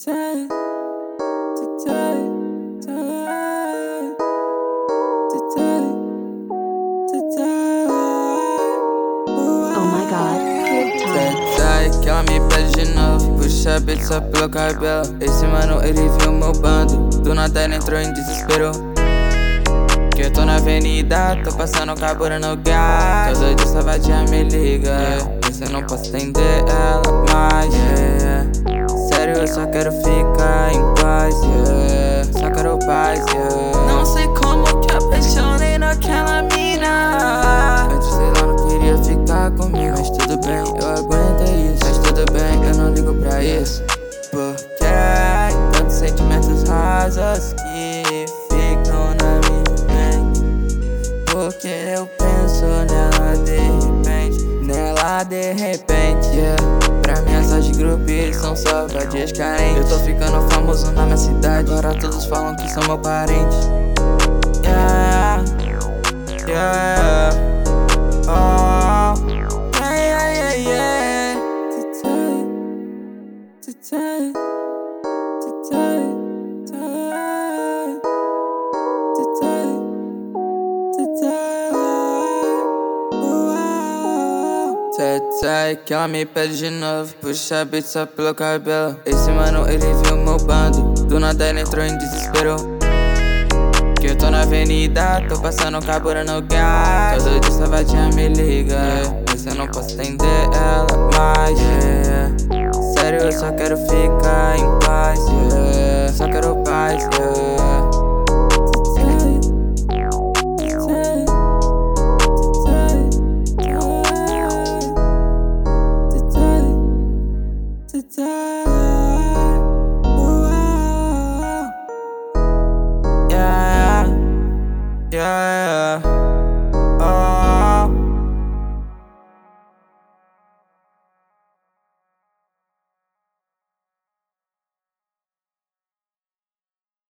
Oh my god, crib time. Sai que ela me pede de novo. Puxa a beat só pelo cabelo. Esse mano, ele viu meu bando. Do nada ele entrou em desespero. Que eu tô na avenida, tô passando cabura no gás. Todo dia essa vadia me liga, mas eu não posso entender ela mais, Sério, eu só quero ficar em paz, Só quero paz, Não sei como que apaixonei naquela mina. Antes ela não queria ficar comigo, mas tudo bem, eu aguentei isso. Mas tudo bem, eu não ligo pra isso. Porque tantos sentimentos rasos que ficam na minha mente. Porque eu penso nela de repente, Pra mim essas de grupos são só vadias carentes. Eu tô ficando famoso na minha cidade, agora todos falam que são meu parente. Sai que ela me pede de novo. Puxa a beat só pelo cabelo. Esse mano, ele viu meu bando. Do nada ele entrou em desespero. Que eu tô na avenida, tô passando cabura no gás. Todo dia essa vadia me liga, mas eu não posso entender ela mais, Sério, eu só quero ficar